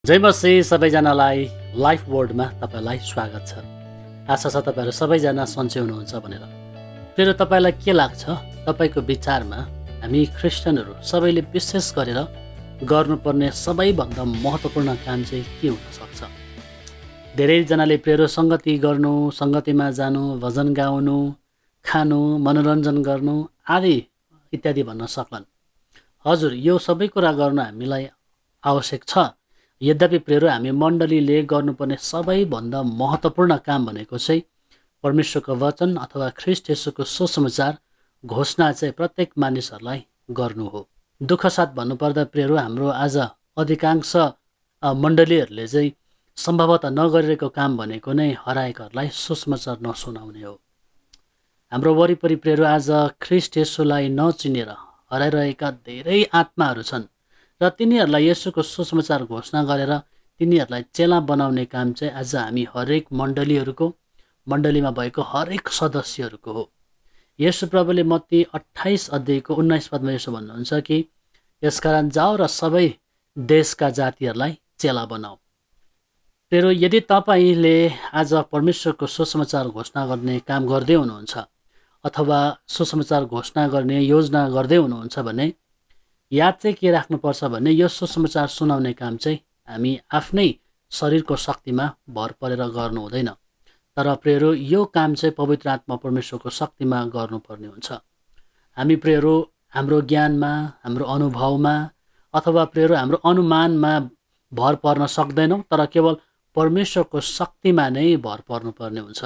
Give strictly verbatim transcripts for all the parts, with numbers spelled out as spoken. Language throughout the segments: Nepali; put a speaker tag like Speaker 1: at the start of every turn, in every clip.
Speaker 1: जय मसी सबैजनालाई लाइफ वर्डमा तपाईँलाई स्वागत छ। आशा छ तपाईँहरू सबैजना सन्चै हुनुहुन्छ भनेर। फेरि तपाईँलाई के लाग्छ, तपाईँको विचारमा हामी क्रिस्चियनहरू सबैले विशेष गरेर गर्नुपर्ने सबैभन्दा महत्त्वपूर्ण काम चाहिँ के हुनसक्छ? धेरैजनाले प्रेरो सङ्गति गर्नु, सङ्गतिमा जानु, भजन गाउनु, खानु, मनोरञ्जन गर्नु आदि इत्यादि भन्न सक्लान्। हजुर, यो सबै कुरा गर्न हामीलाई आवश्यक छ। यद्यपि प्रेरो हामी मण्डलीले गर्नुपर्ने सबैभन्दा महत्त्वपूर्ण काम भनेको चाहिँ परमेश्वरको वचन अथवा ख्रीष्ट येशूको सुसमाचार घोषणा चाहिँ प्रत्येक मानिसहरूलाई गर्नु हो। दुःख साथ भन्नुपर्दा प्रेरो हाम्रो आज अधिकांश मण्डलीहरूले चाहिँ सम्भवतः नगरिरहेको काम भनेको नै हराएकाहरूलाई सुसमाचार नसुनाउने हो। हाम्रो वरिपरि प्रेरो आज ख्रीष्ट येशूलाई नचिनेर हराइरहेका धेरै आत्माहरू छन् र तिनीहरूलाई येशूको सुसमाचार घोषणा गरेर तिनीहरूलाई चेला बनाउने काम चाहिँ आज हामी हरेक मण्डलीहरूको मण्डलीमा भएको हरेक सदस्यहरूको हो। येशू प्रभुले मत्ती अट्ठाइस अध्यायको उन्नाइस पदमा यसो भन्नुहुन्छ कि यसकारण जाओ र सबै देशका जातिहरूलाई चेला बनाऊ। तेरो यदि तपाईँले आज परमेश्वरको सुसमाचार घोषणा गर्ने काम गर्दै हुनुहुन्छ अथवा सुसमाचार घोषणा गर्ने योजना गर्दै हुनुहुन्छ भने याद चाहिँ के राख्नुपर्छ भने यो सुसमाचार सुनाउने काम चाहिँ हामी आफ्नै शरीरको शक्तिमा भर परेर गर्नु हुँदैन, तर प्रेरो यो काम चाहिँ पवित्र आत्मा परमेश्वरको शक्तिमा गर्नुपर्ने हुन्छ। हामी प्रेरो हाम्रो ज्ञानमा, हाम्रो अनुभवमा अथवा प्रेरो हाम्रो अनुमानमा भर पर्न सक्दैनौँ, तर केवल परमेश्वरको शक्तिमा नै भर पर्नुपर्ने हुन्छ।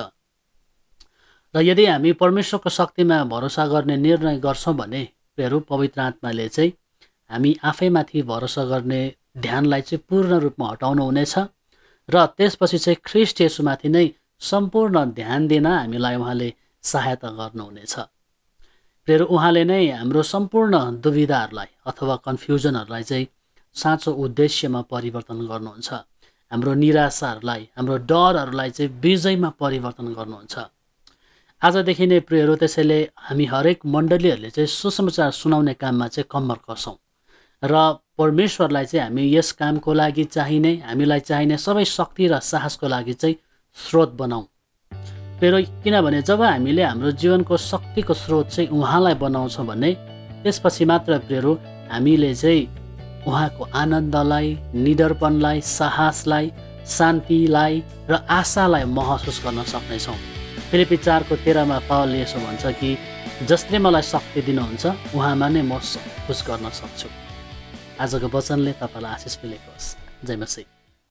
Speaker 1: र यदि हामी परमेश्वरको शक्तिमा भरोसा गर्ने निर्णय गर्छौँ भने प्रेरो पवित्र आत्माले चाहिँ हामी आफैमाथि भरोसा गर्ने ध्यानलाई चाहिँ पूर्ण रूपमा हटाउनु हुनेछ र त्यसपछि चाहिँ ख्रीष्ट येशूमाथि नै सम्पूर्ण ध्यान दिन हामीलाई उहाँले सहायता गर्नुहुनेछ। फेरि उहाँले नै हाम्रो सम्पूर्ण दुविधाहरूलाई अथवा कन्फ्युजनहरूलाई चाहिँ साँचो उद्देश्यमा परिवर्तन गर्नुहुन्छ। हाम्रो निराशाहरूलाई, हाम्रो डरहरूलाई चाहिँ विजयमा परिवर्तन गर्नुहुन्छ। आजदेखि नै प्रियहरू, त्यसैले हामी हरेक मण्डलीहरूले चाहिँ सुसमाचार सुनाउने काममा चाहिँ कम्मर कसौँ र परमेश्वरलाई चाहिँ हामी यस कामको लागि चाहिने हामीलाई चाहिने सबै शक्ति र साहसको लागि चाहिँ स्रोत बनाऊ। फेरि किनभने जब हामीले हाम्रो जीवनको शक्तिको स्रोत चाहिँ उहाँलाई बनाउँछौँ भने त्यसपछि मात्र प्रेरो हामीले चाहिँ उहाँको आनन्दलाई, निडरपनलाई, साहसलाई, शान्तिलाई र आशालाई महसुस गर्न सक्नेछौँ। फिलिप्पी चारको तेह्रमा पावलले यसो भन्छ कि जसले मलाई शक्ति दिनुहुन्छ उहाँमा नै म सब कुछ गर्न सक्छु। आजको वचनले तपाईँलाई आशिष मिलेको होस्। जय मसीह।